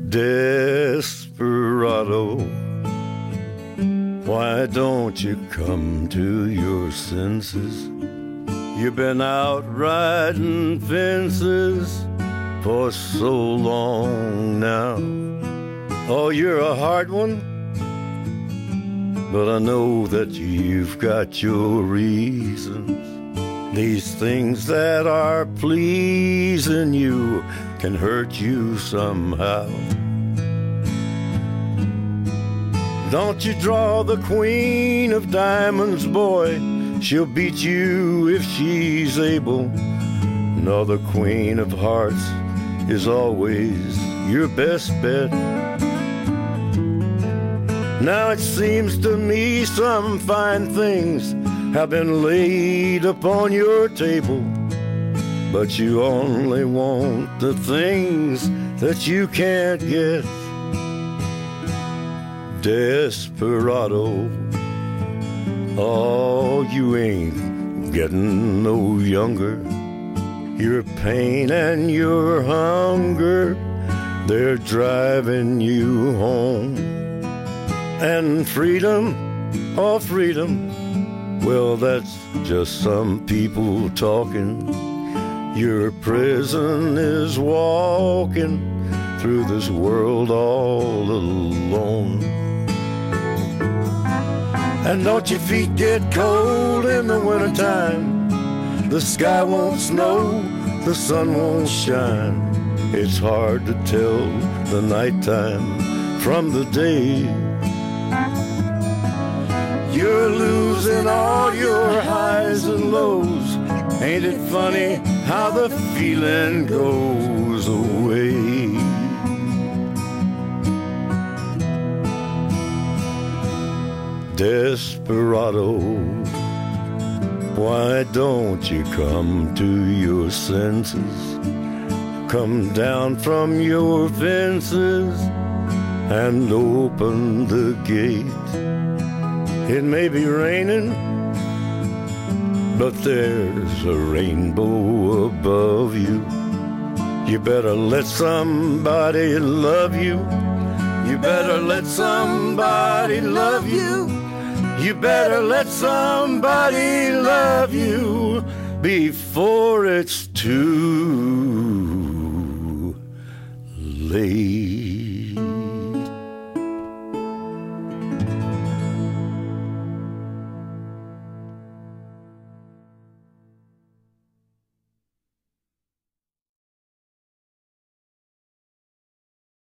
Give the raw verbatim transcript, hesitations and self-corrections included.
Desperado, why don't you come to your senses? You've been out riding fences for so long now. Oh, you're a hard one, but I know that you've got your reasons. These things that are pleasing you can hurt you somehow. Don't you draw the queen of diamonds, boy. She'll beat you if she's able. No, the queen of hearts is always your best bet. Now it seems to me some fine things have been laid upon your table, but you only want the things that you can't get. Desperado, oh, you ain't getting no younger. Your pain and your hunger, they're driving you home. And freedom, oh freedom, well that's just some people talking. Your prison is walking through this world all alone. And don't your feet get cold in the wintertime? The sky won't snow, the sun won't shine. It's hard to tell the nighttime from the day. You're losing all your highs and lows. Ain't it funny how the feeling goes away? Desperado, why don't you come to your senses? Come down from your fences and open the gate. It may be raining, but there's a rainbow above you. You better let somebody love you. You better let somebody love you. You better let somebody love you before it's too late.